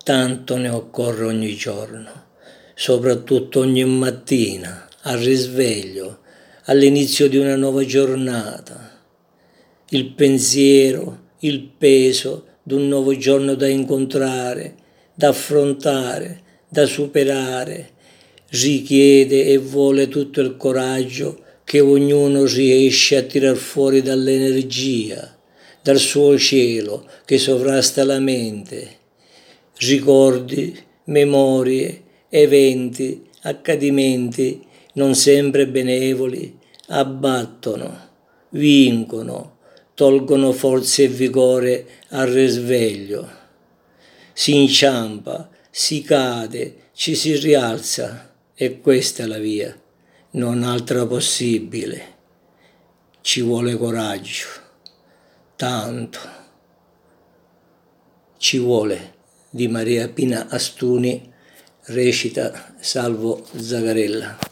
Tanto ne occorre ogni giorno, soprattutto ogni mattina, al risveglio, all'inizio di una nuova giornata. Il pensiero, il peso di un nuovo giorno da incontrare, da affrontare, da superare, richiede e vuole tutto il coraggio che ognuno riesce a tirar fuori dall'energia, dal suo cielo che sovrasta la mente. Ricordi, memorie, eventi, accadimenti non sempre benevoli abbattono, vincono, tolgono forza e vigore al risveglio. Si inciampa, si cade, ci si rialza e questa è la via, non altra possibile. Ci vuole coraggio, tanto. Ci vuole. Di Maria Pina Astuni, recita Salvo Zagarella.